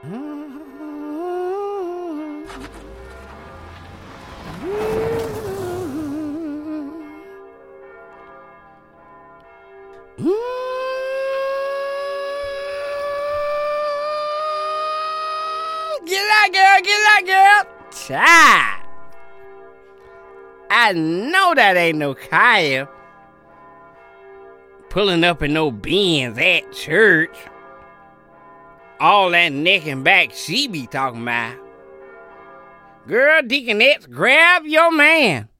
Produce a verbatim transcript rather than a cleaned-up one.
Get that girl, get that girl. Child. I know that ain't no Kaya pulling up in no Benz at church. All that neck and back she be talking about. Girl, Deaconess, grab your man.